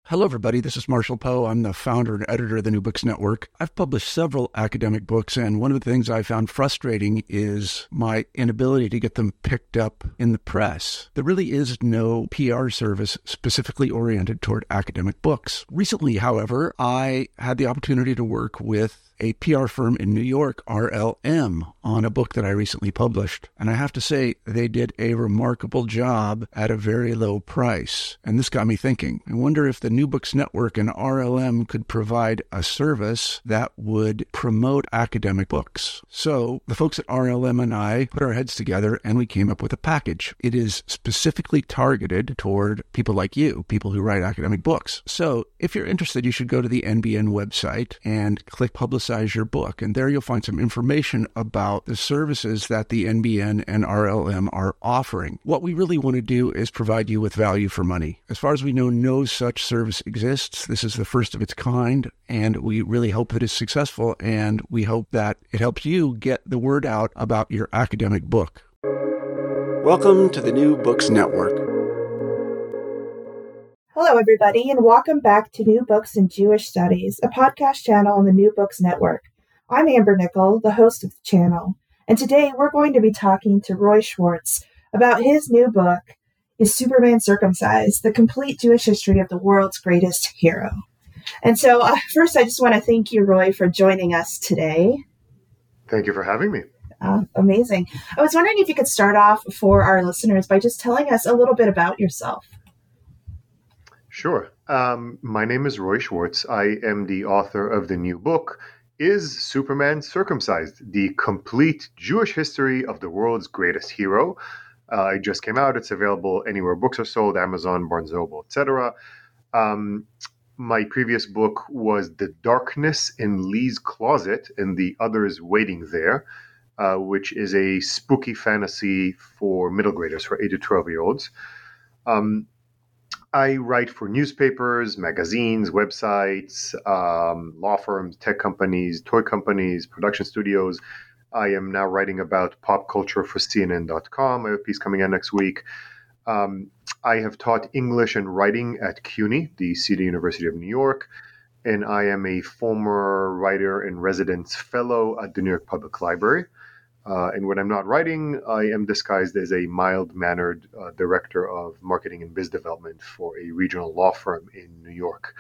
Hello, everybody. This is Marshall Poe. I'm the founder and editor of the New Books Network. I've published several academic books, and one of the things I found frustrating is my inability to get them picked up in the press. There really is no PR service specifically oriented toward academic books. Recently, however, I had the opportunity to work with a PR firm in New York, RLM, on a book that I recently published. And I have to say, they did a remarkable job at a very low price. And this got me thinking. I wonder if the New Books Network and RLM could provide a service that would promote academic books. So the folks at RLM and I put our heads together and we came up with a package. It is specifically targeted toward people like you, people who write academic books. So if you're interested, you should go to the NBN website and click Publicize Your Book. And there you'll find some information about the services that the NBN and RLM are offering. What we really want to do is provide you with value for money. As far as we know, no such service exists. This is the first of its kind, and we really hope that it's successful, and we hope that it helps you get the word out about your academic book. Welcome to the New Books Network. Hello, everybody, and welcome back to New Books in Jewish Studies, a podcast channel on the New Books Network. I'm Amber Nickel, the host of the channel, and today we're going to be talking to Roy Schwartz about his new book, Is Superman Circumcised? The Complete Jewish History of the World's Greatest Hero. And so first, I just want to thank you, Roy, for joining us today. Thank you for having me. Amazing. I was wondering if you could start off for our listeners by just telling us a little bit about yourself. Sure. My name is Roy Schwartz. I am the author of the new book, Is Superman Circumcised? The Complete Jewish History of the World's Greatest Hero. It just came out. It's available anywhere books are sold, Amazon, Barnes & Noble, etc. My previous book was The Darkness in Lee's Closet and the Others Waiting There, which is a spooky fantasy for middle graders, for 8 to 12-year-olds. I write for newspapers, magazines, websites, law firms, tech companies, toy companies, production studios. I am now writing about pop culture for CNN.com. I have a piece coming out next week. I have taught English and writing at CUNY, the City University of New York, and I am a former writer-in-residence fellow at the New York Public Library. And when I'm not writing, I am disguised as a mild-mannered director of marketing and biz development for a regional law firm in New York.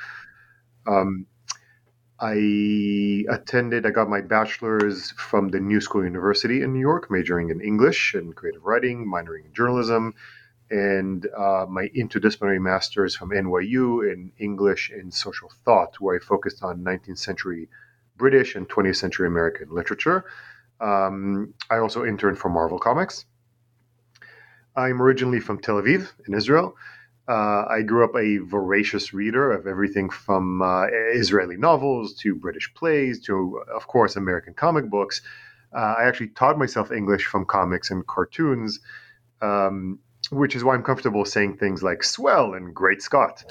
I got my bachelor's from the New School University in New York, majoring in English and creative writing, minoring in journalism, and my interdisciplinary master's from NYU in English and social thought, where I focused on 19th century British and 20th century American literature. I also interned for Marvel Comics. I'm originally from Tel Aviv in Israel. I grew up a voracious reader of everything from Israeli novels to British plays to, of course, American comic books. I actually taught myself English from comics and cartoons, which is why I'm comfortable saying things like swell and great Scott.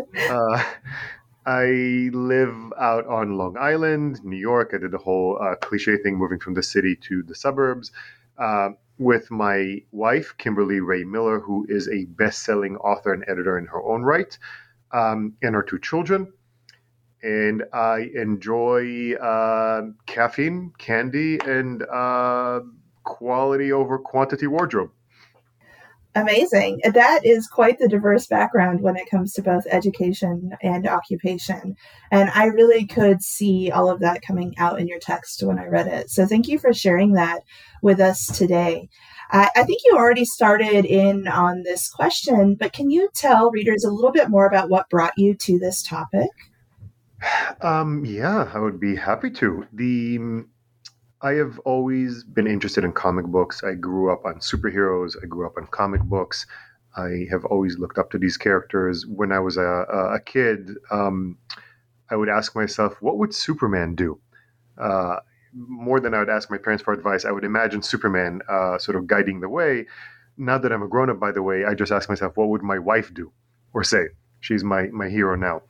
I live out on Long Island, New York. I did the whole cliche thing, moving from the city to the suburbs, with my wife, Kimberly Ray Miller, who is a best-selling author and editor in her own right, and our 2 children. And I enjoy caffeine, candy, and quality over quantity wardrobe. Amazing. That is quite the diverse background when it comes to both education and occupation. And I really could see all of that coming out in your text when I read it. So thank you for sharing that with us today. I think you already started in on this question, but can you tell readers a little bit more about what brought you to this topic? Yeah, I would be happy to. I have always been interested in comic books. I grew up on superheroes. I grew up on comic books. I have always looked up to these characters. When I was a kid, I would ask myself, what would Superman do? More than I would ask my parents for advice, I would imagine Superman sort of guiding the way. Now that I'm a grown-up, by the way, I just ask myself, what would my wife do or say? She's my hero now.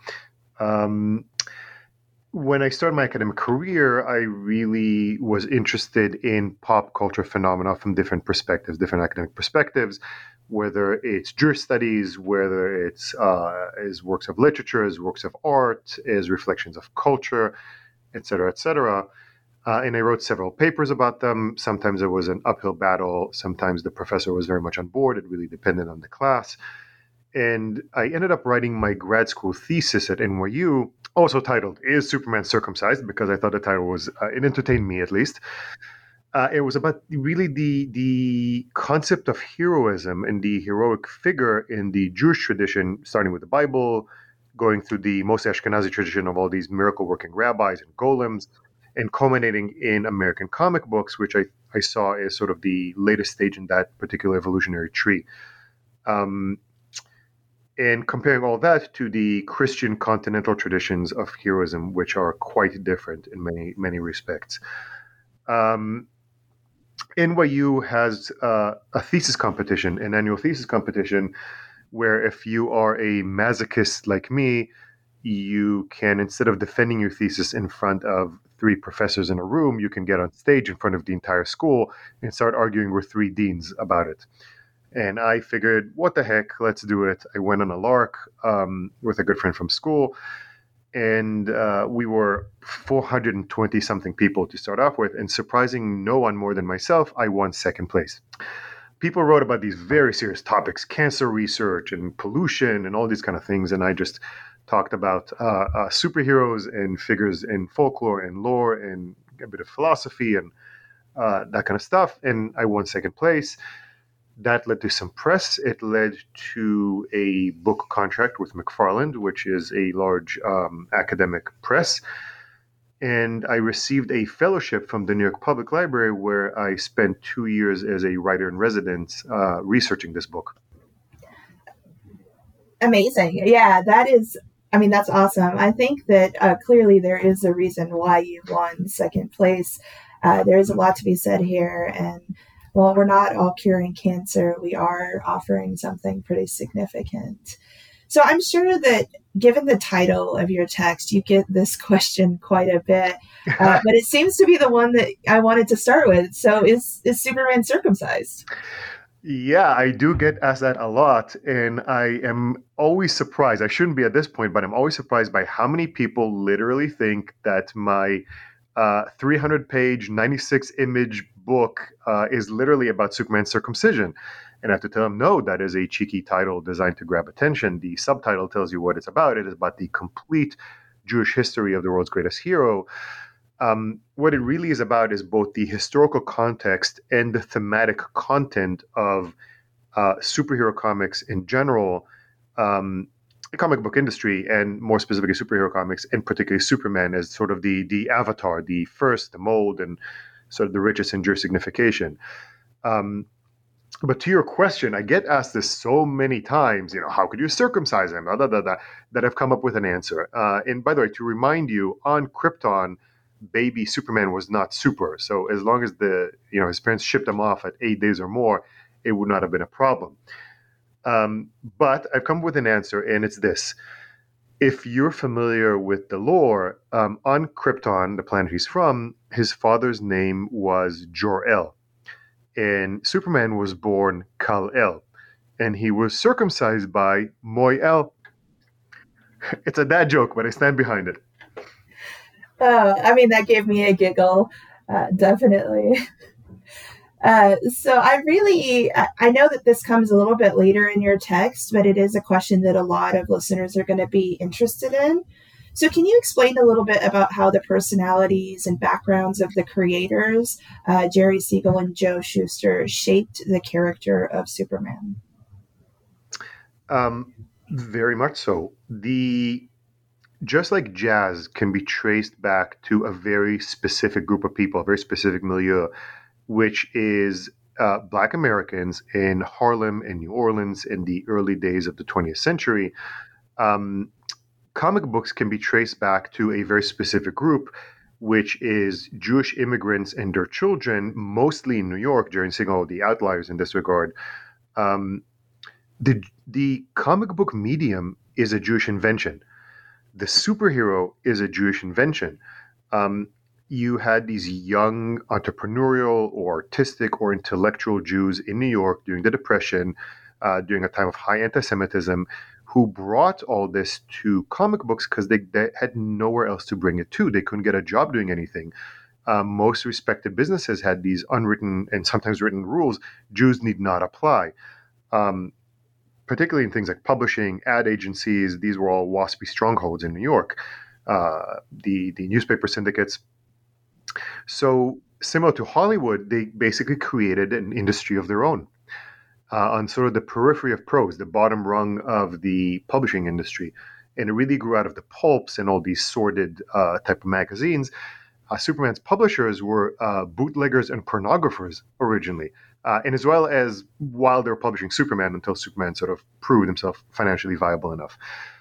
When I started my academic career, I really was interested in pop culture phenomena from different perspectives, different academic perspectives. whether it's Jewish studies, whether it's as works of literature, as works of art, as reflections of culture, et cetera, et cetera. And I wrote several papers about them. Sometimes it was an uphill battle. Sometimes the professor was very much on board. It really depended on the class. And I ended up writing my grad school thesis at NYU, also titled "Is Superman Circumcised?" because I thought the title was, it entertained me at least. It was about really the concept of heroism and the heroic figure in the Jewish tradition, starting with the Bible, going through the most Ashkenazi tradition of all these miracle-working rabbis and golems, and culminating in American comic books, which I saw as sort of the latest stage in that particular evolutionary tree. And comparing all that to the Christian continental traditions of heroism, which are quite different in many, many respects. NYU has a thesis competition, an annual thesis competition, where if you are a masochist like me, you can, instead of defending your thesis in front of 3 professors in a room, you can get on stage in front of the entire school and start arguing with 3 deans about it. And I figured, what the heck, let's do it. I went on a lark with a good friend from school, and we were 420 something people to start off with, and surprising no one more than myself, I won second place. People wrote about these very serious topics, cancer research and pollution and all these kind of things, and I just talked about superheroes and figures in folklore and lore and a bit of philosophy and that kind of stuff, and I won second place. That led to some press. It led to a book contract with McFarland, which is a large academic press. And I received a fellowship from the New York Public Library, where I spent 2 years as a writer-in-residence researching this book. Amazing. Yeah, that's awesome. I think that clearly there is a reason why you won second place. There is a lot to be said here. And while we're not all curing cancer, we are offering something pretty significant. So I'm sure that given the title of your text, you get this question quite a bit, but it seems to be the one that I wanted to start with. So is Superman circumcised? Yeah, I do get asked that a lot, and I am always surprised. I shouldn't be at this point, but I'm always surprised by how many people literally think that my 300-page, 96-image book is literally about Superman's circumcision. And I have to tell them, no, that is a cheeky title designed to grab attention. The subtitle tells you what it's about. It is about the complete Jewish history of the world's greatest hero. What it really is about is both the historical context and the thematic content of superhero comics in general, the comic book industry, and more specifically superhero comics, and particularly Superman as sort of the avatar, the first, the mold, and sort of the richest in Jewish signification. But to your question, I get asked this so many times, how could you circumcise him? That I've come up with an answer. And by the way, to remind you, on Krypton, baby Superman was not super. So as long as his parents shipped him off at 8 days or more, it would not have been a problem. But I've come up with an answer, and it's this. If you're familiar with the lore, on Krypton, the planet he's from, his father's name was Jor-El. And Superman was born Kal-El. And he was circumcised by Moy-El. It's a dad joke, but I stand behind it. That gave me a giggle, definitely. So I know that this comes a little bit later in your text, but it is a question that a lot of listeners are going to be interested in. So can you explain a little bit about how the personalities and backgrounds of the creators, Jerry Siegel and Joe Shuster, shaped the character of Superman? Very much so. Just like jazz can be traced back to a very specific group of people, a very specific milieu, which is Black Americans in Harlem and New Orleans in the early days of the 20th century. Comic books can be traced back to a very specific group, which is Jewish immigrants and their children, mostly in New York, Jerry Siegel, the outliers in this regard. The comic book medium is a Jewish invention. The superhero is a Jewish invention. You had these young entrepreneurial or artistic or intellectual Jews in New York during the Depression during a time of high anti-Semitism, who brought all this to comic books because they had nowhere else to bring it to. They couldn't get a job doing anything. Most respected businesses had these unwritten and sometimes written rules Jews need not apply. Particularly in things like publishing, ad agencies, these were all WASPy strongholds in New York. The newspaper syndicates. So similar to Hollywood, they basically created an industry of their own on sort of the periphery of prose, the bottom rung of the publishing industry. And it really grew out of the pulps and all these sordid type of magazines. Superman's publishers were bootleggers and pornographers originally, and as well as while they were publishing Superman until Superman sort of proved himself financially viable enough.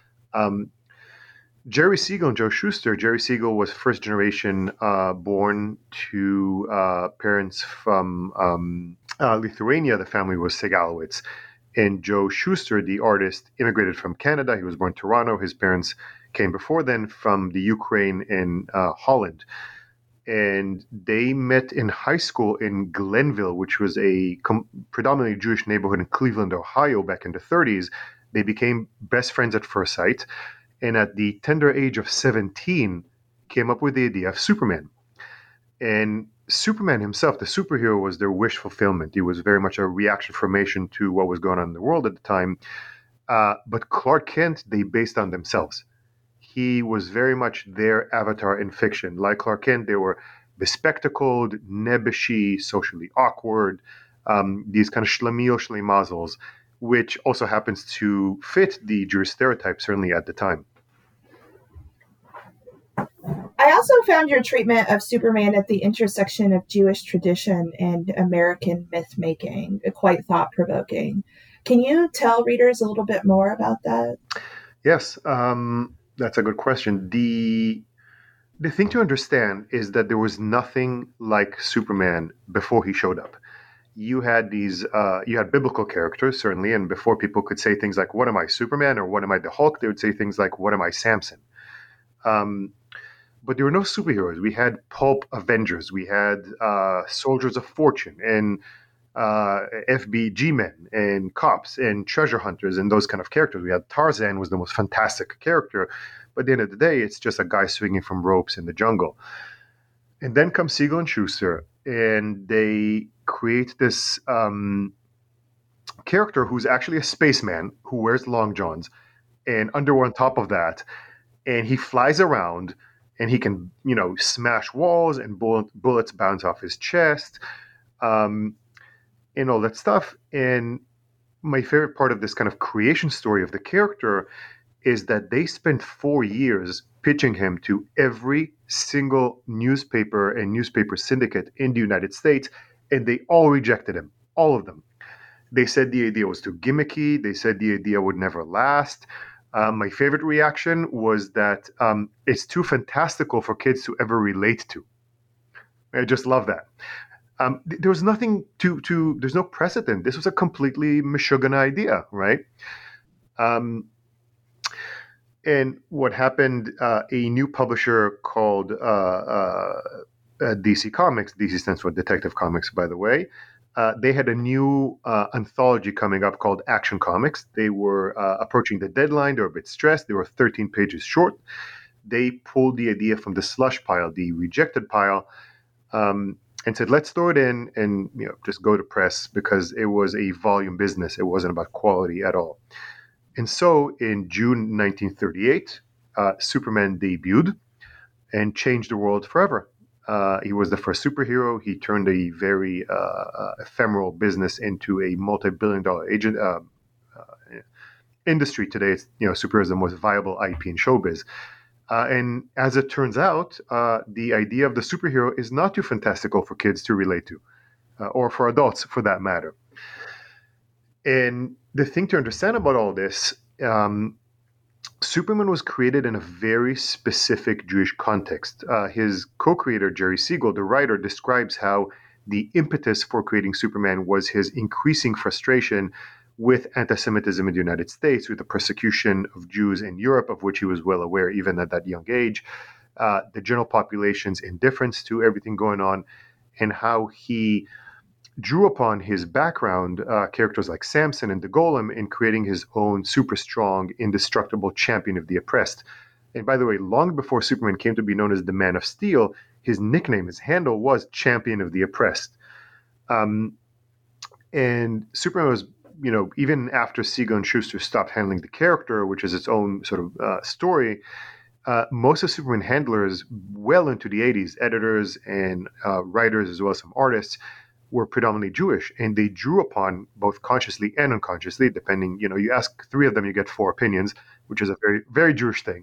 Jerry Siegel and Joe Shuster. Jerry Siegel was first generation born to parents from Lithuania. The family was Segalowitz. And Joe Shuster, the artist, immigrated from Canada. He was born in Toronto. His parents came before then from the Ukraine and Holland. And they met in high school in Glenville, which was a predominantly Jewish neighborhood in Cleveland, Ohio, back in the 30s. They became best friends at first sight, and at the tender age of 17, came up with the idea of Superman. And Superman himself, the superhero, was their wish fulfillment. He was very much a reaction formation to what was going on in the world at the time. But Clark Kent, they based on themselves. He was very much their avatar in fiction. Like Clark Kent, they were bespectacled, nebbishy, socially awkward, these kind of schlemiel schlemazels, which also happens to fit the Jewish stereotype, certainly at the time. I also found your treatment of Superman at the intersection of Jewish tradition and American myth-making quite thought-provoking. Can you tell readers a little bit more about that? Yes. That's a good question. The thing to understand is that there was nothing like Superman before he showed up. You had you had biblical characters, certainly, and before people could say things like, "What am I, Superman?" or "What am I, the Hulk?" they would say things like, "What am I, Samson?" But there were no superheroes. We had pulp Avengers. We had soldiers of fortune and FBG men and cops and treasure hunters and those kind of characters. We had Tarzan was the most fantastic character, but at the end of the day, it's just a guy swinging from ropes in the jungle. And then comes Siegel and Shuster, and they create this character who's actually a spaceman who wears long johns and underwear on top of that, and he flies around and he can, smash walls and bullets bounce off his chest. And all that stuff. And my favorite part of this kind of creation story of the character is that they spent 4 years pitching him to every single newspaper and newspaper syndicate in the United States, and they all rejected him, all of them. They said the idea was too gimmicky. They said the idea would never last. My favorite reaction was that it's too fantastical for kids to ever relate to. I just love that. There was nothing there's no precedent. This was a completely Meshuggah idea, right? And what happened, a new publisher called DC Comics, DC stands for Detective Comics, by the way, they had a new anthology coming up called Action Comics. They were approaching the deadline. They were a bit stressed. They were 13 pages short. They pulled the idea from the slush pile, the rejected pile, and said, let's throw it in and just go to press, because it was a volume business. It wasn't about quality at all. And so in June 1938, Superman debuted and changed the world forever. He was the first superhero. He turned a very ephemeral business into a multi-billion-dollar industry. Today, it's, superhero is the most viable IP in showbiz. And as it turns out, the idea of the superhero is not too fantastical for kids to relate to, or for adults for that matter. And the thing to understand about all this, Superman was created in a very specific Jewish context. His co-creator, Jerry Siegel, the writer, describes how the impetus for creating Superman was his increasing frustration with anti-Semitism in the United States, with the persecution of Jews in Europe, of which he was well aware even at that young age, the general population's indifference to everything going on, and how he drew upon his background, characters like Samson and the Golem, in creating his own super strong, indestructible champion of the oppressed. And by the way, long before Superman came to be known as the Man of Steel, his nickname, his handle was Champion of the Oppressed. And Superman was, even after Siegel and Schuster stopped handling the character, which is its own sort of story, most of Superman handlers, well into the 80s, editors and writers, as well as some artists, were predominantly Jewish. And they drew upon, both consciously and unconsciously, depending, you ask 3 of them, you get 4 opinions, which is a very, very Jewish thing.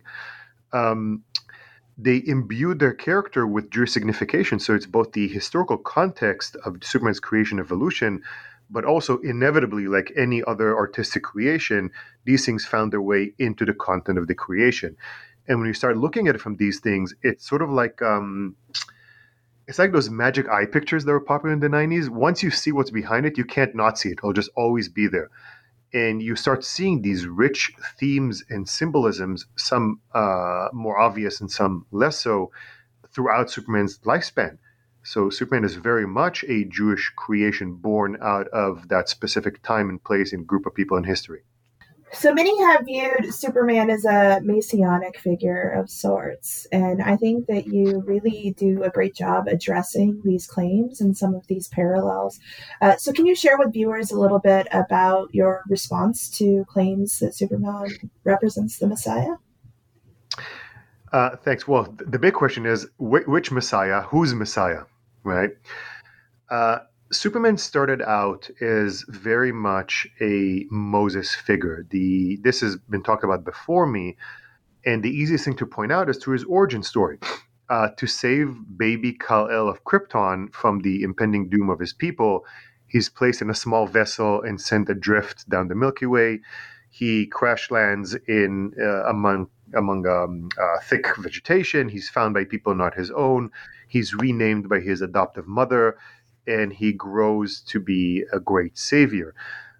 They imbued their character with Jewish signification. So it's both the historical context of Superman's creation evolution, but also inevitably, like any other artistic creation, these things found their way into the content of the creation. And when you start looking at it from these things, it's sort of like it's like those magic eye pictures that were popular in the 90s. Once you see what's behind it, you can't not see it. It'll just always be there. And you start seeing these rich themes and symbolisms, some more obvious and some less so, throughout Superman's lifespan. So Superman is very much a Jewish creation born out of that specific time and place and group of people in history. So many have viewed Superman as a messianic figure of sorts, and I think that you really do a great job addressing these claims and some of these parallels. So can you share with viewers a little bit about your response to claims that Superman represents the Messiah? Thanks. Well, the big question is, which Messiah? Who's Messiah, right? Superman started out as very much a Moses figure. This has been talked about before me, and the easiest thing to point out is through his origin story. To save baby Kal-El of Krypton from the impending doom of his people, he's placed in a small vessel and sent adrift down the Milky Way. He crash lands in among thick vegetation. He's found by people not his own. He's renamed by his adoptive mother, and he grows to be a great savior.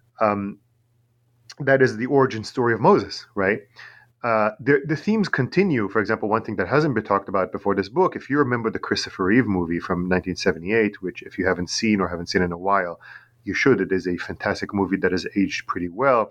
That is the origin story of Moses, right? The themes continue. For example, one thing that hasn't been talked about before this book, if you remember the Christopher Reeve movie from 1978, which if you haven't seen or haven't seen in a while, you should. It is a fantastic movie that has aged pretty well.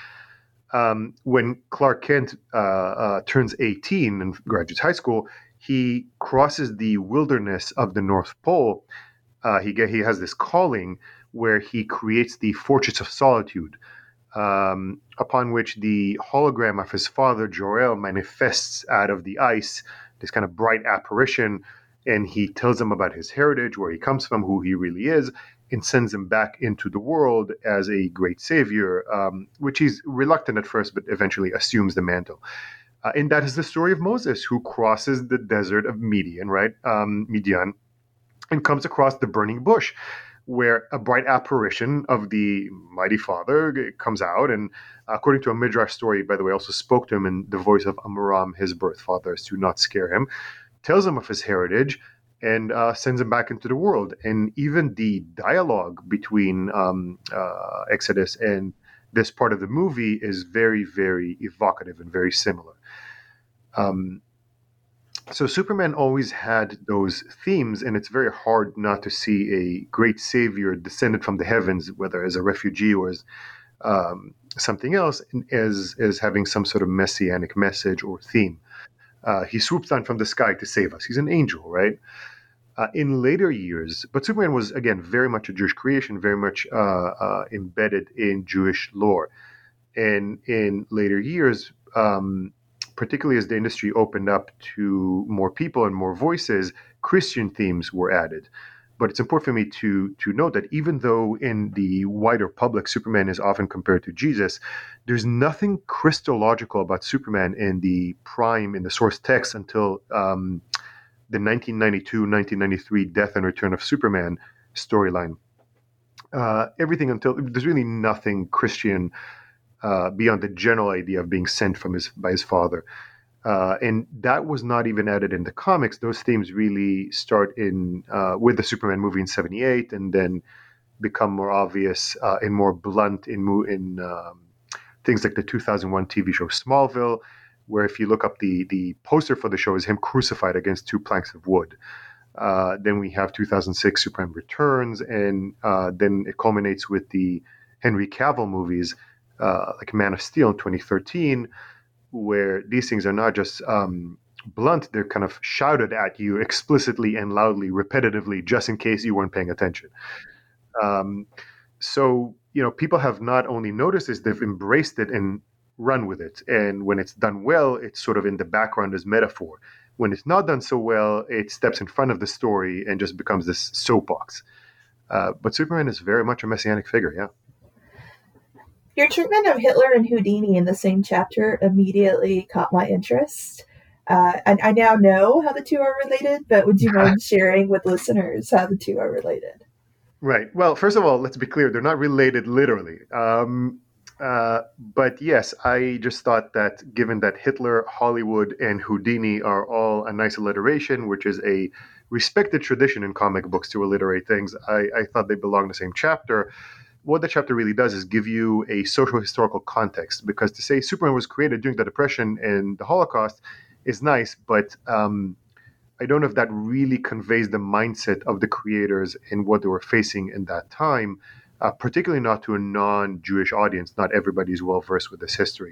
When Clark Kent turns 18 and graduates high school, he crosses the wilderness of the North Pole. He has this calling where he creates the Fortress of Solitude, upon which the hologram of his father, Jor-El, manifests out of the ice, this kind of bright apparition, and he tells him about his heritage, where he comes from, who he really is, and sends him back into the world as a great savior, which he's reluctant at first, but eventually assumes the mantle. And that is the story of Moses, who crosses the desert of Midian, right? Midian, and comes across the burning bush, where a bright apparition of the mighty father comes out, and according to a Midrash story, by the way, also spoke to him in the voice of Amram, his birth father, to not scare him, tells him of his heritage, and sends him back into the world. And even the dialogue between Exodus and this part of the movie is very, very evocative and very similar. So Superman always had those themes, and it's very hard not to see a great savior descended from the heavens, whether as a refugee or as something else, as having some sort of messianic message or theme. He swoops down from the sky to save us. He's an angel, right? In later years, but Superman was, again, very much a Jewish creation, very much embedded in Jewish lore. And in later years, particularly as the industry opened up to more people and more voices, Christian themes were added. But it's important for me to note that even though in the wider public Superman is often compared to Jesus, there's nothing Christological about Superman in the source text until the 1992-1993 Death and Return of Superman storyline. Everything until there's really nothing Christian beyond the general idea of being sent by his father. And that was not even added in the comics. Those themes really start with the Superman movie in 1978, and then become more obvious and more blunt in things like the 2001 TV show Smallville, where if you look up the poster for the show is him crucified against 2 planks of wood. Then we have 2006 Superman Returns, and then it culminates with the Henry Cavill movies, like Man of Steel in 2013, where these things are not just blunt, they're kind of shouted at you explicitly and loudly, repetitively, just in case you weren't paying attention. So, people have not only noticed this, they've embraced it and run with it. And when it's done well, it's sort of in the background as metaphor. When it's not done so well, it steps in front of the story and just becomes this soapbox. But Superman is very much a messianic figure, yeah. Your treatment of Hitler and Houdini in the same chapter immediately caught my interest. I now know how the two are related, but would you mind sharing with listeners how the two are related? Right. Well, first of all, let's be clear. They're not related literally. But yes, I just thought that given that Hitler, Hollywood, and Houdini are all a nice alliteration, which is a respected tradition in comic books to alliterate things, I thought they belonged in the same chapter. What the chapter really does is give you a social historical context, because to say Superman was created during the Depression and the Holocaust is nice, but I don't know if that really conveys the mindset of the creators and what they were facing in that time, particularly not to a non-Jewish audience. Not everybody is well versed with this history.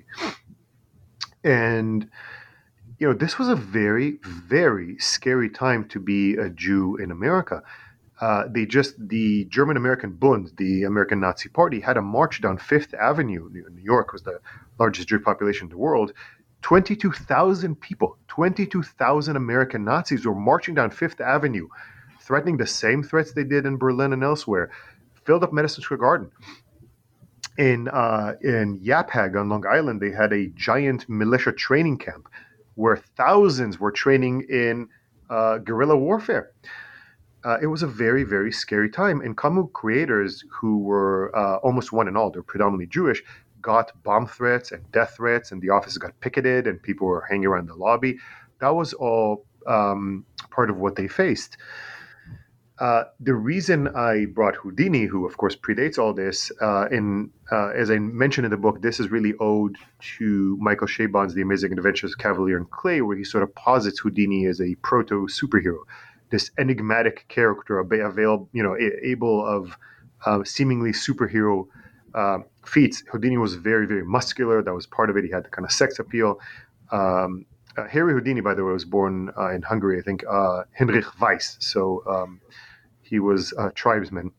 And, this was a very, very scary time to be a Jew in America. The German-American Bund, the American Nazi Party, had a march down Fifth Avenue. New York was the largest Jewish population in the world. 22,000 people, 22,000 American Nazis were marching down Fifth Avenue, threatening the same threats they did in Berlin and elsewhere, filled up Madison Square Garden. In Yaphank on Long Island, they had a giant militia training camp where thousands were training in guerrilla warfare. It was a very, very scary time. And comic creators who were almost one and all, they're predominantly Jewish, got bomb threats and death threats, and the offices got picketed and people were hanging around the lobby. That was all part of what they faced. The reason I brought Houdini, who of course predates all this, as I mentioned in the book, this is really owed to Michael Chabon's The Amazing Adventures of Cavalier and Clay, where he sort of posits Houdini as a proto-superhero, this enigmatic character, able of seemingly superhero feats. Houdini was very, very muscular. That was part of it. He had the kind of sex appeal. Harry Houdini, by the way, was born in Hungary, I think, Heinrich Weiss. So he was a tribesman.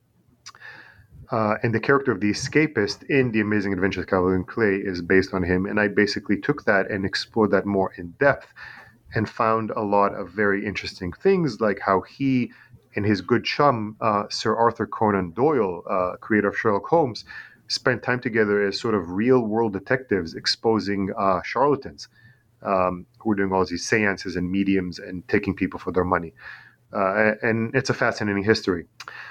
And the character of the escapist in The Amazing Adventures of Cavalier and Clay is based on him. And I basically took that and explored that more in depth and found a lot of very interesting things, like how he and his good chum, Sir Arthur Conan Doyle, creator of Sherlock Holmes, spent time together as sort of real-world detectives exposing charlatans who were doing all these seances and mediums and taking people for their money. And it's a fascinating history.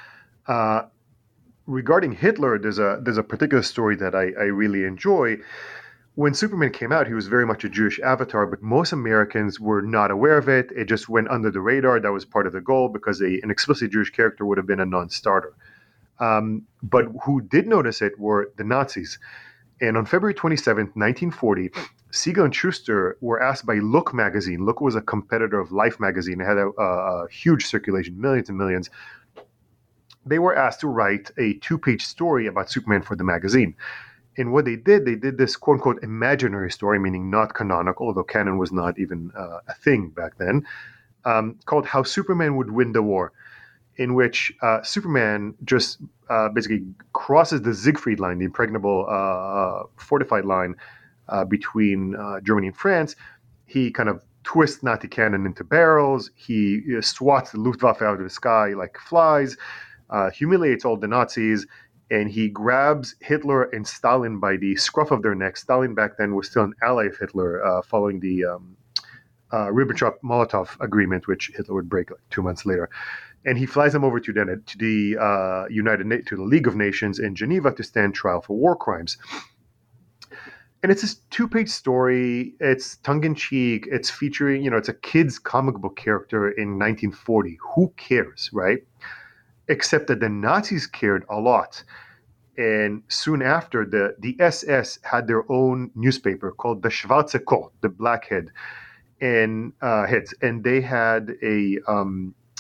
Regarding Hitler, there's a particular story that I really enjoy. When Superman came out, he was very much a Jewish avatar, but most Americans were not aware of it. It just went under the radar. That was part of the goal, because an explicitly Jewish character would have been a non-starter. But who did notice it were the Nazis. And on February 27th, 1940, Siegel and Schuster were asked by Look magazine. Look was a competitor of Life magazine. It had a huge circulation, millions and millions. They were asked to write a 2-page story about Superman for the magazine. And what they did this quote-unquote imaginary story, meaning not canonical, although canon was not even a thing back then, called How Superman Would Win the War, in which Superman just basically crosses the Siegfried line, the impregnable fortified line between Germany and France. He kind of twists Nazi cannon into barrels. He swats the Luftwaffe out of the sky like flies, humiliates all the Nazis, and he grabs Hitler and Stalin by the scruff of their necks. Stalin back then was still an ally of Hitler, following the Ribbentrop-Molotov agreement, which Hitler would break like 2 months later. And he flies them over to the League of Nations in Geneva to stand trial for war crimes. And it's this 2-page story. It's tongue-in-cheek. It's featuring, it's a kid's comic book character in 1940. Who cares, right? Except that the Nazis cared a lot. And soon after, the SS had their own newspaper called the Schwarze Kopf, the Black Head, and heads. And they had a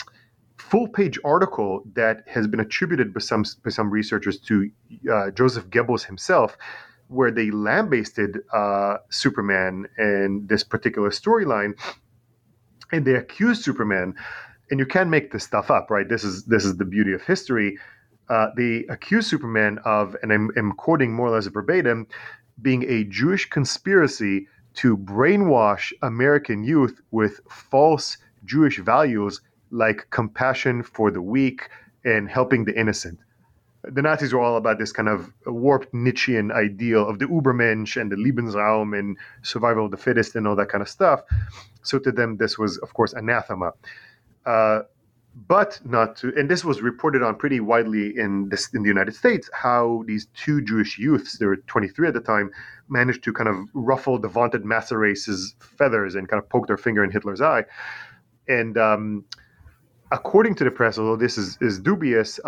full-page article that has been attributed by some researchers to Joseph Goebbels himself, where they lambasted Superman and this particular storyline, and they accused Superman. And you can't make this stuff up, right? This is the beauty of history. They accused Superman of, and I'm quoting more or less verbatim, being a Jewish conspiracy to brainwash American youth with false Jewish values like compassion for the weak and helping the innocent. The Nazis were all about this kind of warped Nietzschean ideal of the Übermensch and the Lebensraum and survival of the fittest and all that kind of stuff. So to them, this was, of course, anathema. But not to, and this was reported on pretty widely in the United States, how these two Jewish youths, they were 23 at the time, managed to kind of ruffle the vaunted massa race's feathers and kind of poke their finger in Hitler's eye. And according to the press, although this is dubious,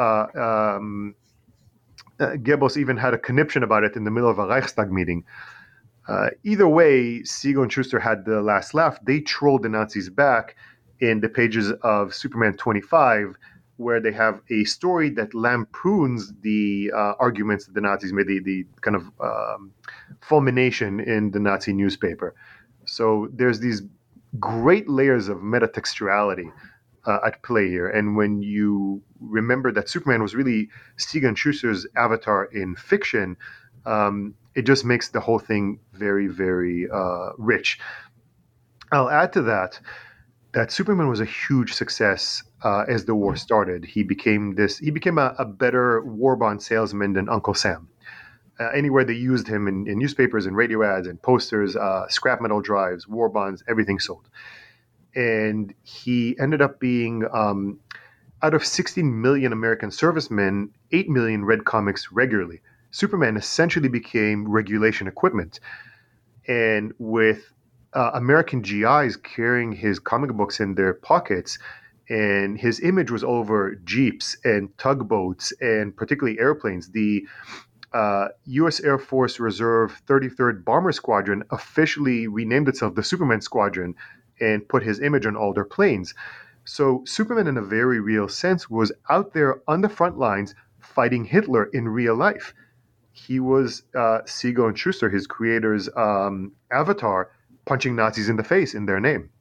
Goebbels even had a conniption about it in the middle of a Reichstag meeting. Either way, Siegel and Shuster had the last laugh. They trolled the Nazis back in the pages of Superman 25, where they have a story that lampoons the arguments that the Nazis made, the kind of fulmination in the Nazi newspaper. So there's these great layers of metatextuality at play here. And when you remember that Superman was really Siegel and Shuster's avatar in fiction, it just makes the whole thing very, very rich. I'll add to that Superman was a huge success as the war started. He became a better war bond salesman than Uncle Sam. Anywhere they used him in newspapers and radio ads and posters, scrap metal drives, war bonds, everything sold. And he ended up being, out of 16 million American servicemen, 8 million read comics regularly. Superman essentially became regulation equipment. And with American GIs carrying his comic books in their pockets, and his image was all over jeeps and tugboats and particularly airplanes. The U.S. Air Force Reserve 33rd Bomber Squadron officially renamed itself the Superman Squadron and put his image on all their planes. So Superman, in a very real sense, was out there on the front lines fighting Hitler in real life. He was Siegel and Shuster, his creator's avatar, punching Nazis in the face in their name.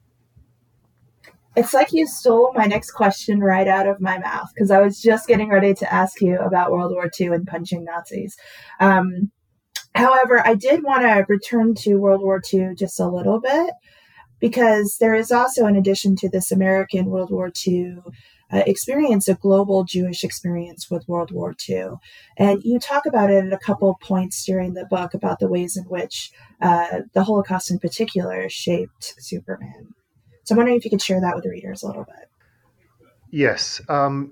It's like you stole my next question right out of my mouth, because I was just getting ready to ask you about World War II and punching Nazis. However, I did want to return to World War II just a little bit, because there is also, in addition to this American World War II experience, a global Jewish experience with World War II. And you talk about it at a couple points during the book about the ways in which the Holocaust in particular shaped Superman. So I'm wondering if you could share that with the readers a little bit. Yes.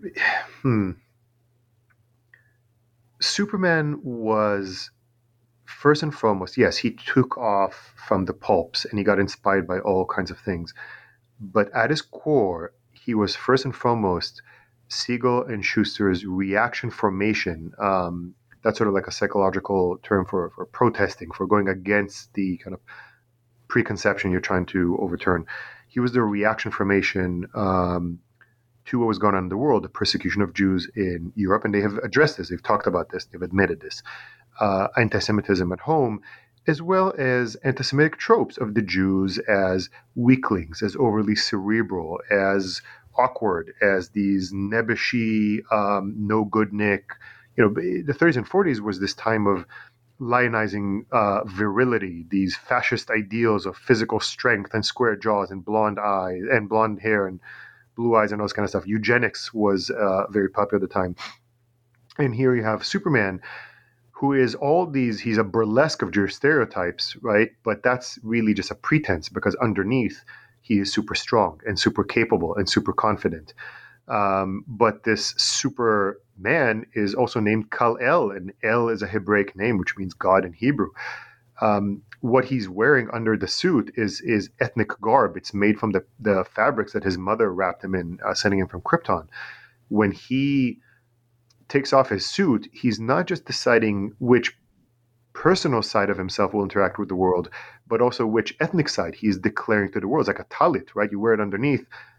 Superman was, first and foremost, yes, he took off from the pulps and he got inspired by all kinds of things. But at his core, he was first and foremost Siegel and Shuster's reaction formation. That's sort of like a psychological term for protesting, for going against the kind of preconception you're trying to overturn. He was the reaction formation to what was going on in the world, the persecution of Jews in Europe. And they have addressed this. They've talked about this. They've admitted this. Anti-Semitism at home, as well as anti-Semitic tropes of the Jews as weaklings, as overly cerebral, as awkward, as these nebbishy, no-good-nick. The 30s and 40s was this time of lionizing virility, these fascist ideals of physical strength and square jaws and blonde eyes and blonde hair and blue eyes and all this kind of stuff. Eugenics was very popular at the time. And here you have Superman, who is all these, he's a burlesque of Jewish stereotypes, right? But that's really just a pretense, because underneath he is super strong and super capable and super confident. But this Superman is also named Kal-El, and El is a Hebraic name, which means God in Hebrew. What he's wearing under the suit is ethnic garb. It's made from the fabrics that his mother wrapped him in, sending him from Krypton. When he takes off his suit, he's not just deciding which personal side of himself will interact with the world, but also which ethnic side he's declaring to the world. It's like a talit, right? You wear it underneath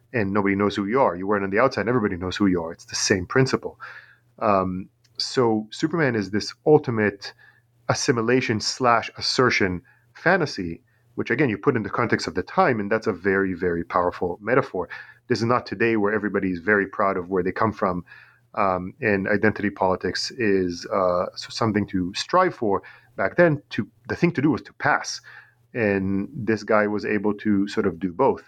and nobody knows who you are. You wear it on the outside, and everybody knows who you are. It's the same principle. So Superman is this ultimate assimilation / assertion fantasy, which again, you put in the context of the time, and that's a very, very powerful metaphor. This is not today where everybody is very proud of where they come from, and identity politics is something to strive for. Back then, the thing to do was to pass, and this guy was able to sort of do both.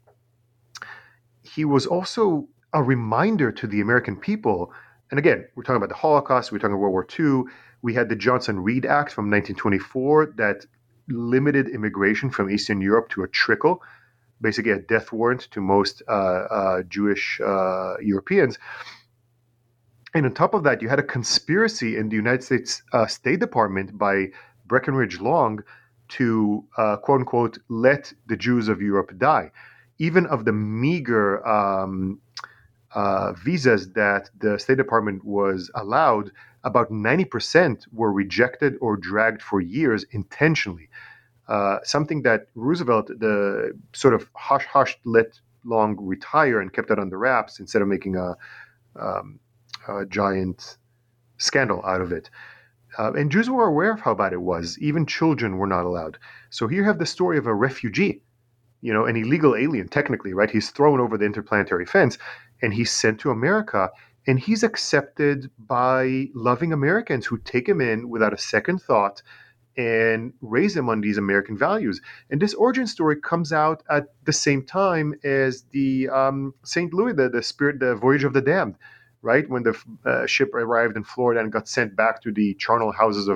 He was also a reminder to the American people, and again, we're talking about the Holocaust, we're talking about World War II. We had the Johnson-Reed Act from 1924 that limited immigration from Eastern Europe to a trickle, basically a death warrant to most Jewish Europeans. And on top of that, you had a conspiracy in the United States State Department by Breckinridge Long to, quote unquote, let the Jews of Europe die. Even of the meager visas that the State Department was allowed, about 90% were rejected or dragged for years intentionally. Something that Roosevelt, the sort of hush-hush, let Long retire and kept it under wraps instead of making a giant scandal out of it. And Jews were aware of how bad it was. Even children were not allowed. So here you have the story of a refugee, an illegal alien, technically, right? He's thrown over the interplanetary fence and he's sent to America, and he's accepted by loving Americans who take him in without a second thought and raise him on these American values. And this origin story comes out at the same time as the St. Louis, the Voyage of the Damned, right? When the ship arrived in Florida and got sent back to the charnel houses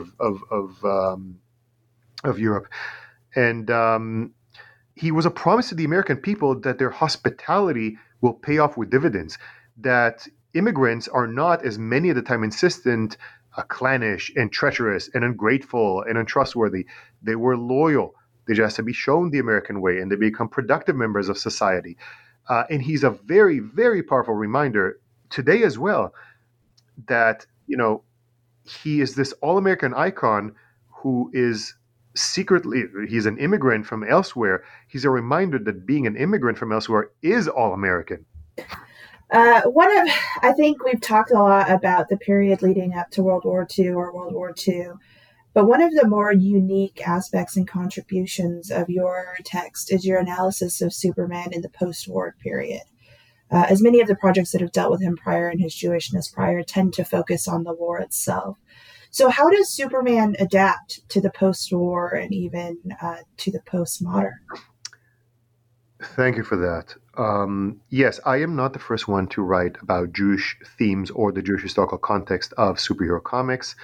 of Europe. And he was a promise to the American people that their hospitality will pay off with dividends, that immigrants are not, as many at the time insistent, clannish and treacherous and ungrateful and untrustworthy. They were loyal. They just have to be shown the American way, and they become productive members of society. And he's a very, very powerful reminder today as well that, he is this all-American icon who is secretly, he's an immigrant from elsewhere. He's a reminder that being an immigrant from elsewhere is all-American. I think we've talked a lot about the period leading up to World War II or World War II, but one of the more unique aspects and contributions of your text is your analysis of Superman in the post-war period. As many of the projects that have dealt with him prior and his Jewishness prior tend to focus on the war itself. So how does Superman adapt to the post-war and even to the postmodern? Thank you for that. Yes, I am not the first one to write about Jewish themes or the Jewish historical context of superhero comics.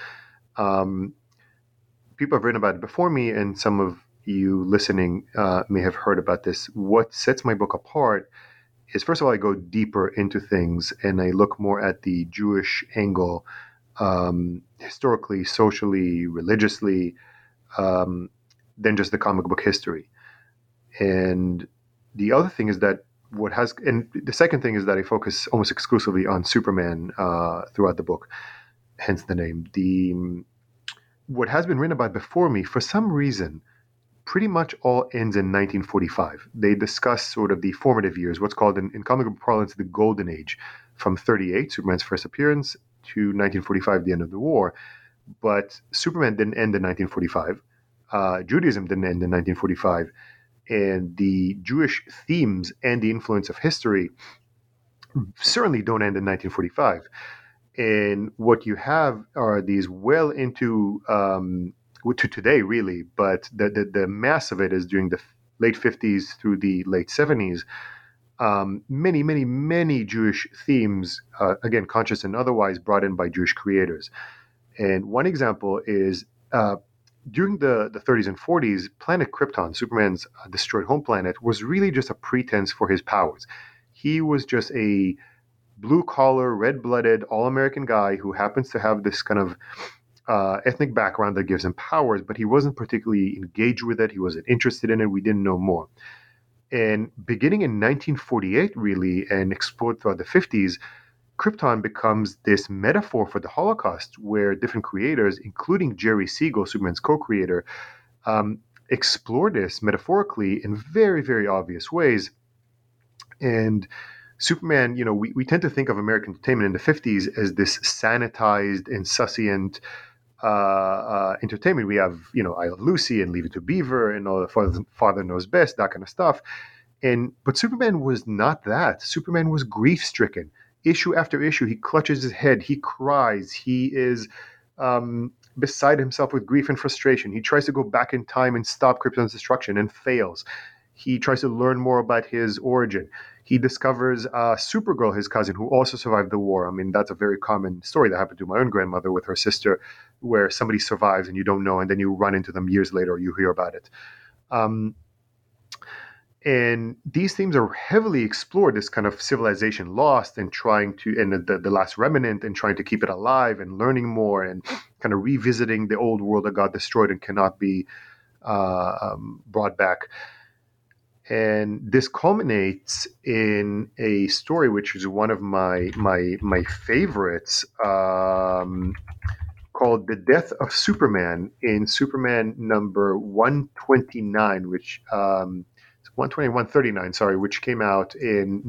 People have written about it before me, and some of you listening may have heard about this. What sets my book apart is, first of all, I go deeper into things and I look more at the Jewish angle, historically, socially, religiously, than just the comic book history. And the other thing is that the second thing is that I focus almost exclusively on Superman throughout the book, hence the name. What has been written about before me, for some reason, pretty much all ends in 1945. They discuss sort of the formative years, what's called in comic book parlance the Golden Age, from 1938, Superman's first appearance, to 1945, the end of the war. But Superman didn't end in 1945. Judaism didn't end in 1945. And the Jewish themes and the influence of history certainly don't end in 1945. And what you have are these well into to today, really, but the mass of it is during the late 50s through the late 70s. Many, many, many Jewish themes, again, conscious and otherwise, brought in by Jewish creators. And one example is during the 30s and 40s, planet Krypton, Superman's destroyed home planet, was really just a pretense for his powers. He was just a blue-collar, red-blooded, all-American guy who happens to have this kind of ethnic background that gives him powers, but he wasn't particularly engaged with it. He wasn't interested in it. We didn't know more. And beginning in 1948, really, and explored throughout the 50s, Krypton becomes this metaphor for the Holocaust, where different creators, including Jerry Siegel, Superman's co-creator, explore this metaphorically in very, very obvious ways. And Superman, we tend to think of American entertainment in the 50s as this sanitized, insouciant entertainment. We have, I Love Lucy and Leave It to Beaver and all the Father Knows Best, that kind of stuff. But Superman was not that. Superman was grief-stricken. Issue after issue, he clutches his head, he cries, he is beside himself with grief and frustration. He tries to go back in time and stop Krypton's destruction and fails. He tries to learn more about his origin. He discovers Supergirl, his cousin, who also survived the war. I mean, that's a very common story that happened to my own grandmother with her sister, where somebody survives and you don't know, and then you run into them years later or you hear about it. And these themes are heavily explored, this kind of civilization lost and trying to, and the last remnant, and trying to keep it alive and learning more and kind of revisiting the old world that got destroyed and cannot be brought back. And this culminates in a story which is one of my favorites, called The Death of Superman, in Superman number 129, which 139, sorry, which came out in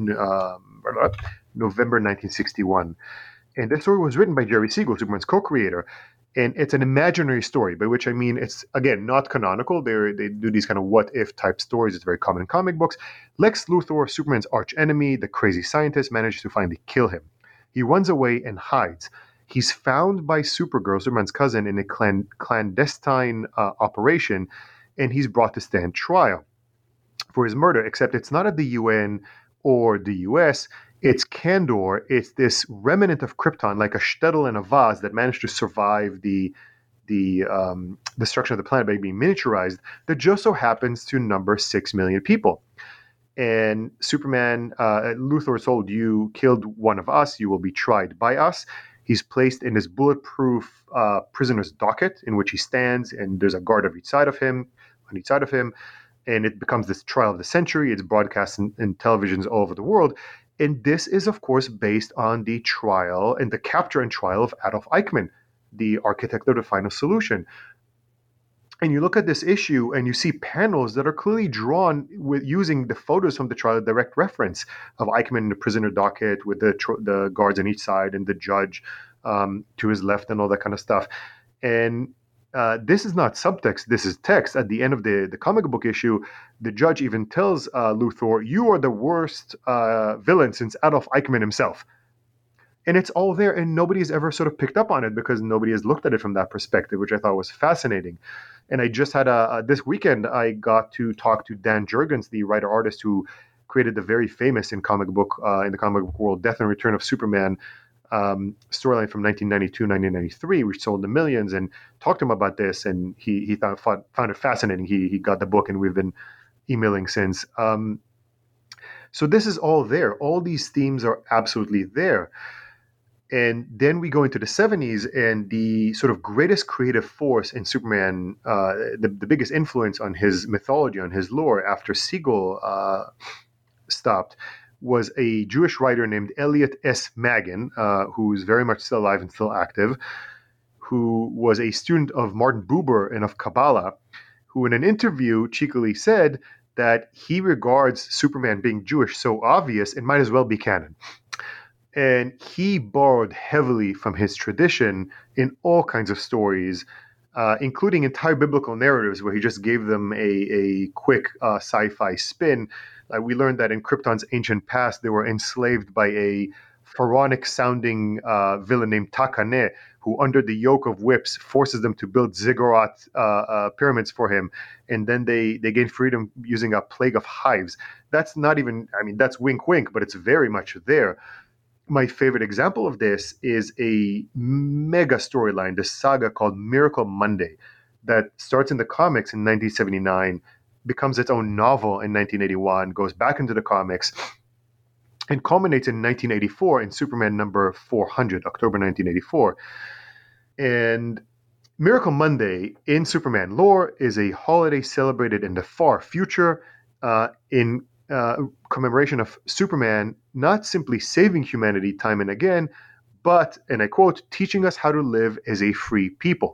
November 1961. And this story was written by Jerry Siegel, Superman's co-creator. And it's an imaginary story, by which I mean it's, again, not canonical. They do these kind of what-if type stories. It's very common in comic books. Lex Luthor, Superman's arch-enemy, the crazy scientist, manages to finally kill him. He runs away and hides. He's found by Supergirl, Superman's cousin, in a clandestine operation, and he's brought to stand trial for his murder, except it's not at the UN or the US. It's Kandor. It's this remnant of Krypton, like a shtetl and a vase, that managed to survive the destruction of the planet by being miniaturized, that just so happens to number 6 million people. And Superman, Luthor is told, you killed one of us, you will be tried by us. He's placed in this bulletproof prisoner's docket, in which he stands, and there's a guard on each side of him, and it becomes this trial of the century. It's broadcast in televisions all over the world. And this is, of course, based on the trial and the capture and trial of Adolf Eichmann, the architect of the final solution. And you look at this issue and you see panels that are clearly drawn with using the photos from the trial, a direct reference of Eichmann in the prisoner docket with the guards on each side and the judge to his left and all that kind of stuff. And this is not subtext, this is text. At the end of the comic book issue, the judge even tells Luthor, you are the worst villain since Adolf Eichmann himself. And it's all there, and nobody has ever sort of picked up on it because nobody has looked at it from that perspective, which I thought was fascinating. And I just had this weekend, I got to talk to Dan Jurgens, the writer-artist who created the very famous in the comic book world, Death and Return of Superman storyline from 1992-1993, which sold the millions, and talked to him about this, and he found it fascinating. He got the book, and we've been emailing since. So this is all there. All these themes are absolutely there. And then we go into the 70s, and the sort of greatest creative force in Superman, the biggest influence on his mythology, on his lore, after Siegel stopped, was a Jewish writer named Elliot S. Magen, who's very much still alive and still active, who was a student of Martin Buber and of Kabbalah, who in an interview cheekily said that he regards Superman being Jewish so obvious it might as well be canon. And he borrowed heavily from his tradition in all kinds of stories, including entire biblical narratives where he just gave them a quick sci-fi spin. We learned that in Krypton's ancient past, they were enslaved by a pharaonic-sounding villain named Takane, who under the yoke of whips forces them to build ziggurat pyramids for him. And then they gain freedom using a plague of hives. That's not even, that's wink wink, but it's very much there. My favorite example of this is a mega storyline, the saga called Miracle Monday, that starts in the comics in 1979, becomes its own novel in 1981, goes back into the comics, and culminates in 1984 in Superman number 400, October 1984. And Miracle Monday in Superman lore is a holiday celebrated in the far future in commemoration of Superman not simply saving humanity time and again, but, and I quote, teaching us how to live as a free people.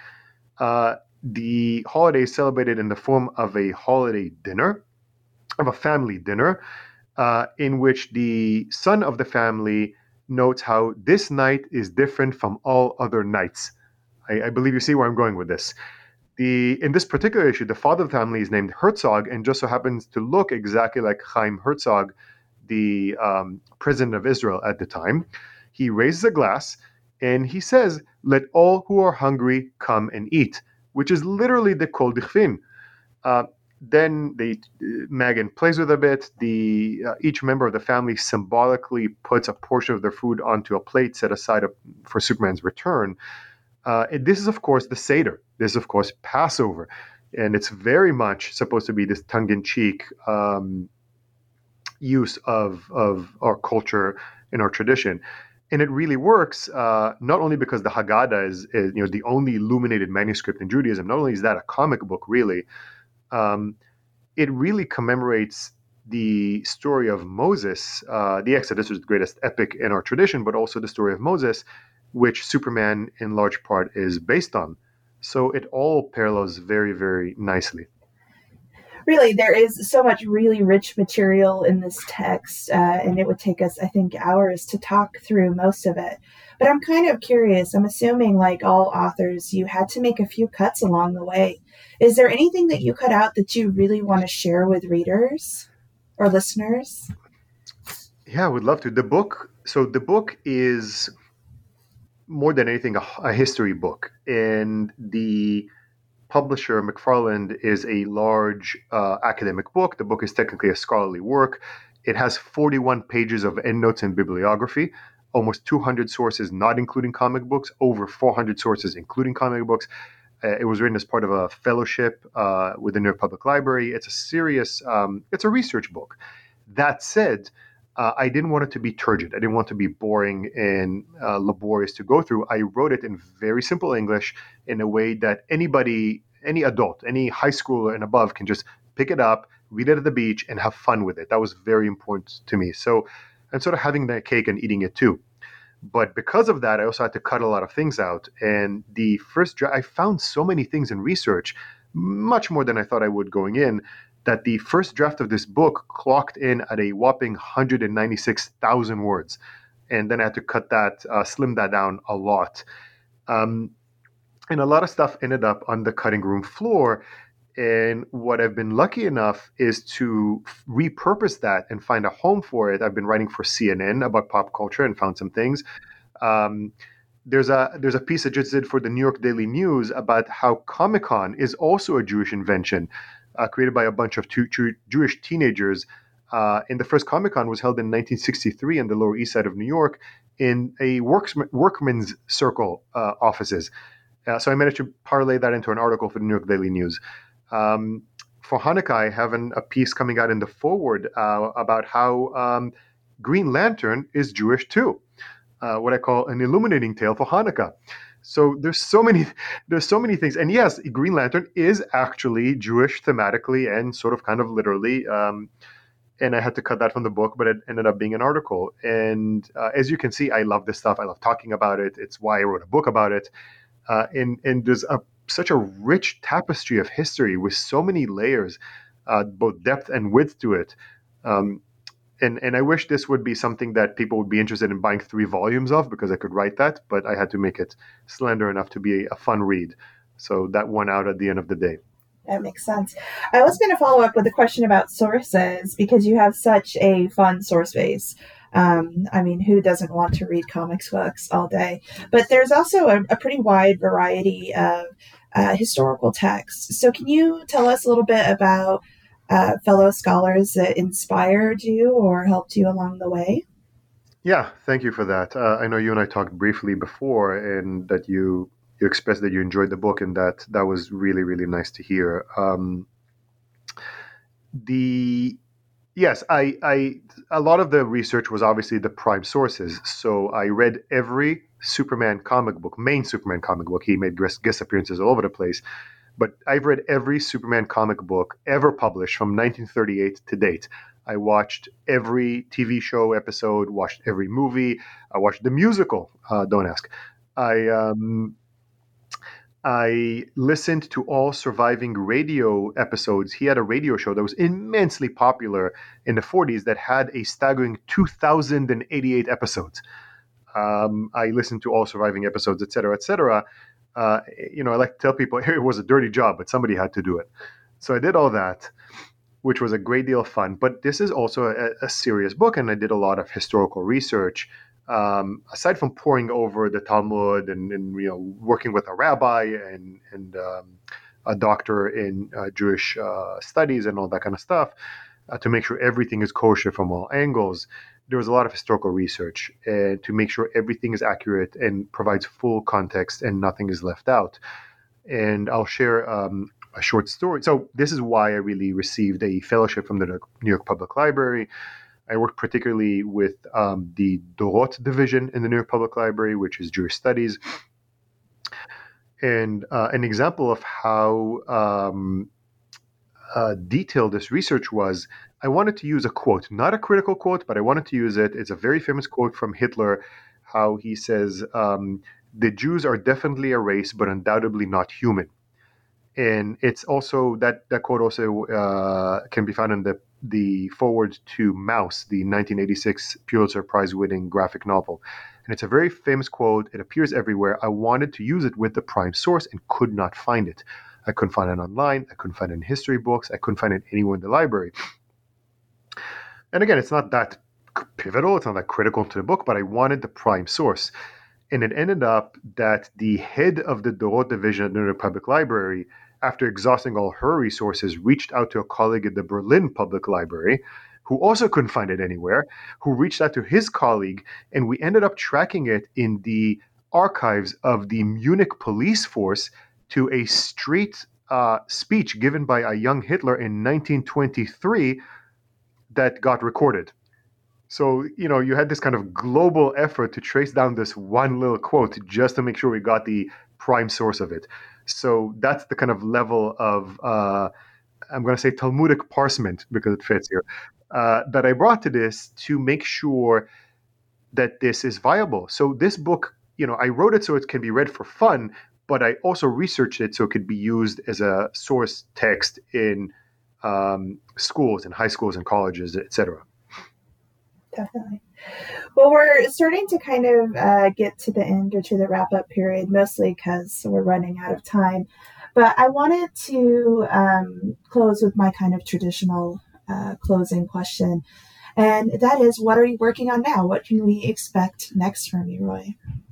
The holiday is celebrated in the form of a holiday dinner, of a family dinner, in which the son of the family notes how this night is different from all other nights. I believe you see where I'm going with this. In this particular issue, the father of the family is named Herzog and just so happens to look exactly like Chaim Herzog, the president of Israel at the time. He raises a glass and he says, "Let all who are hungry come and eat," which is literally the Kol Dichfin. Then Megan plays with a bit. Each member of the family symbolically puts a portion of their food onto a plate set aside for Superman's return. And this is, of course, the Seder. This is, of course, Passover. And it's very much supposed to be this tongue-in-cheek use of our culture and our tradition. And it really works, not only because the Haggadah is the only illuminated manuscript in Judaism. Not only is that a comic book, really, it really commemorates the story of Moses, the Exodus, which is the greatest epic in our tradition, but also the story of Moses, which Superman in large part is based on. So it all parallels very, very nicely. Really, there is so much really rich material in this text, and it would take us, I think, hours to talk through most of it. But I'm kind of curious. I'm assuming, like all authors, you had to make a few cuts along the way. Is there anything that you cut out that you really want to share with readers or listeners? Yeah, I would love to. The book is more than anything a history book, and the publisher McFarland is a large academic book. The book is technically a scholarly work. It has 41 pages of endnotes and bibliography, almost 200 sources not including comic books, over 400 sources including comic books. It was written as part of a fellowship with the New York Public Library. It's a serious, it's a research book. That said, I didn't want it to be turgid. I didn't want it to be boring and laborious to go through. I wrote it in very simple English in a way that anybody, any adult, any high schooler and above can just pick it up, read it at the beach, and have fun with it. That was very important to me. So I'm sort of having that cake and eating it too. But because of that, I also had to cut a lot of things out. And the first draft, I found so many things in research, much more than I thought I would going in, that the first draft of this book clocked in at a whopping 196,000 words. And then I had to cut that, slim that down a lot. And a lot of stuff ended up on the cutting room floor. And what I've been lucky enough is to repurpose that and find a home for it. I've been writing for CNN about pop culture and found some things. There's a piece I just did for the New York Daily News about how Comic-Con is also a Jewish invention. Created by a bunch of Jewish teenagers. And the first Comic-Con was held in 1963 on the Lower East Side of New York in a workman's circle offices. So I managed to parlay that into an article for the New York Daily News. For Hanukkah, I have a piece coming out in the forward about how Green Lantern is Jewish too. What I call an illuminating tale for Hanukkah. So there's so many things. And yes, Green Lantern is actually Jewish thematically and sort of kind of literally. And I had to cut that from the book, but it ended up being an article. And as you can see, I love this stuff. I love talking about it. It's why I wrote a book about it. And there's such a rich tapestry of history with so many layers, both depth and width to it. And I wish this would be something that people would be interested in buying 3 volumes of, because I could write that, but I had to make it slender enough to be a fun read. So that won out at the end of the day. That makes sense. I was going to follow up with a question about sources, because you have such a fun source base. I mean, who doesn't want to read comics books all day? But there's also a pretty wide variety of historical texts. So can you tell us a little bit about fellow scholars that inspired you or helped you along the way? Yeah, thank you for that. I know you and I talked briefly before, and that you expressed that you enjoyed the book, and that was really, really nice to hear. Yes, a lot of the research was obviously the prime sources. So I read every Superman comic book, main Superman comic book. He made guest appearances all over the place. But I've read every Superman comic book ever published from 1938 to date. I watched every TV show episode, watched every movie. I watched the musical. Don't ask. I I listened to all surviving radio episodes. He had a radio show that was immensely popular in the 40s that had a staggering 2,088 episodes. I listened to all surviving episodes, et cetera, et cetera. I like to tell people it was a dirty job, but somebody had to do it. So I did all that, which was a great deal of fun. But this is also a serious book, and I did a lot of historical research. Aside from poring over the Talmud and working with a rabbi and a doctor in Jewish studies and all that kind of stuff to make sure everything is kosher from all angles, there was a lot of historical research to make sure everything is accurate and provides full context and nothing is left out. And I'll share a short story. So this is why I really received a fellowship from the New York Public Library. I worked particularly with the Dorot division in the New York Public Library, which is Jewish Studies. And an example of how detailed this research was, I wanted to use a quote, not a critical quote, but I wanted to use it. It's a very famous quote from Hitler, how he says, the Jews are definitely a race, but undoubtedly not human. And it's also, that quote also can be found in the foreword to Mouse, the 1986 Pulitzer Prize winning graphic novel. And it's a very famous quote. It appears everywhere. I wanted to use it with the prime source and could not find it. I couldn't find it online. I couldn't find it in history books. I couldn't find it anywhere in the library. And again, it's not that pivotal. It's not that critical to the book, but I wanted the prime source. And it ended up that the head of the Dorot division at the New York Public Library, after exhausting all her resources, reached out to a colleague at the Berlin Public Library, who also couldn't find it anywhere, who reached out to his colleague, and we ended up tracking it in the archives of the Munich police force to a street speech given by a young Hitler in 1923 that got recorded. So, you had this kind of global effort to trace down this one little quote just to make sure we got the prime source of it. So that's the kind of level of, I'm going to say Talmudic parsement, because it fits here, that I brought to this to make sure that this is viable. So this book, I wrote it so it can be read for fun, but I also researched it so it could be used as a source text in schools and high schools and colleges, etc. Definitely. Well, we're starting to kind of get to the end or to the wrap-up period, mostly because we're running out of time. But I wanted to close with my kind of traditional closing question. And that is, what are you working on now? What can we expect next from you, Roy?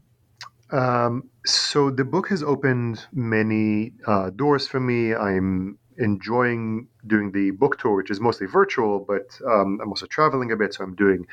So the book has opened many doors for me. I'm enjoying doing the book tour, which is mostly virtual, but I'm also traveling a bit. So I'm doing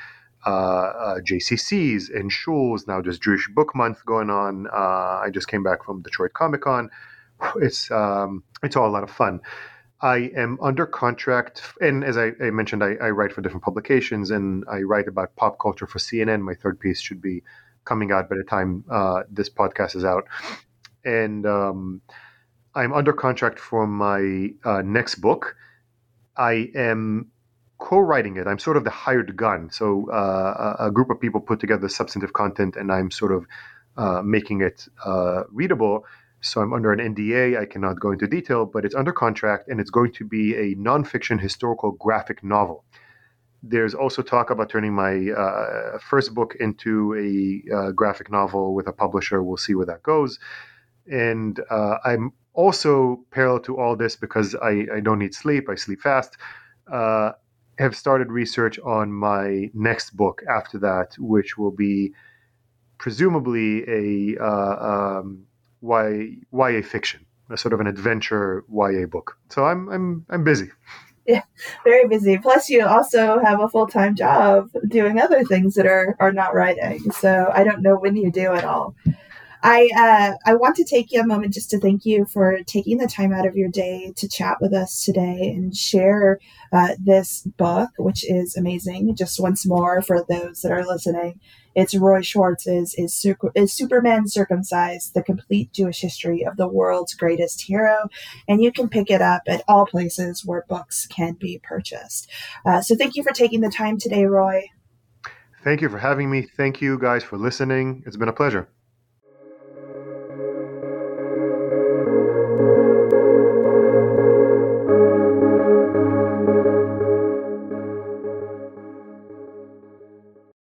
JCCs and shuls. Now there's Jewish Book Month going on. I just came back from Detroit Comic Con. It's all a lot of fun. I am under contract, and as I mentioned, I write for different publications, and I write about pop culture for CNN. My third piece should be coming out by the time this podcast is out. And I'm under contract for my next book. I am co-writing it. I'm sort of the hired gun. So a group of people put together substantive content, and I'm sort of making it readable. So I'm under an NDA. I cannot go into detail, but it's under contract, and it's going to be a nonfiction historical graphic novel. There's also talk about turning my first book into a graphic novel with a publisher. We'll see where that goes. And I'm also, parallel to all this, because I don't need sleep, I sleep fast, have started research on my next book after that, which will be presumably a YA fiction, a sort of an adventure YA book. So I'm busy. Yeah, very busy. Plus, you also have a full-time job doing other things that are not writing. So I don't know when you do it all. I want to take a moment just to thank you for taking the time out of your day to chat with us today and share this book, which is amazing. Just once more, for those that are listening, it's Roy Schwartz's is Superman Circumcised, the complete Jewish history of the world's greatest hero. And you can pick it up at all places where books can be purchased. So thank you for taking the time today, Roy. Thank you for having me. Thank you guys for listening. It's been a pleasure.